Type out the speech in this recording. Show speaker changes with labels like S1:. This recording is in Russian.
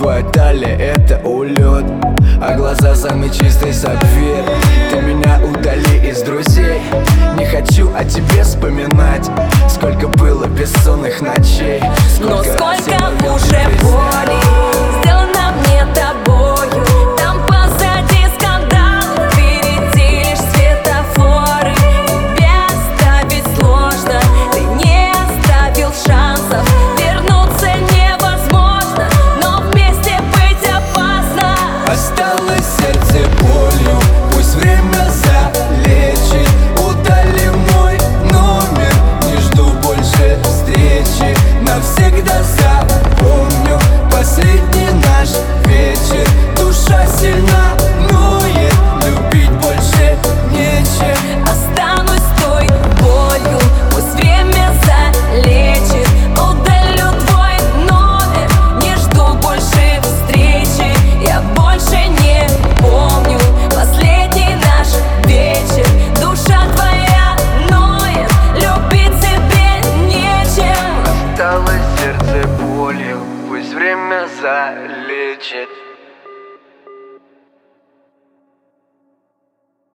S1: Твоя талия — это улет, а глаза самый чистый сапфир. Ты меня удали из друзей, не хочу о тебе вспоминать. Сколько было бессонных ночей,
S2: но сколько уже боли сделано мне тобою. Там позади скандал, впереди лишь светофоры. Тебя оставить сложно, ты не оставил шансов. Вернуться невозможно, но вместе быть опасно.
S1: Осталось сердце болью, пусть время залечит. Удали мой номер, не жду больше встречи. Навсегда запомню последний наш вечер. Душа сильна, ноет, любить больше нечем.
S2: Останусь с той болью, пусть время залечит. Удалю твой номер, не жду больше встречи. Я больше не помню последний наш вечер. Душа твоя ноет, любить тебе нечем.
S1: Осталось сердце болью, пусть время залечит.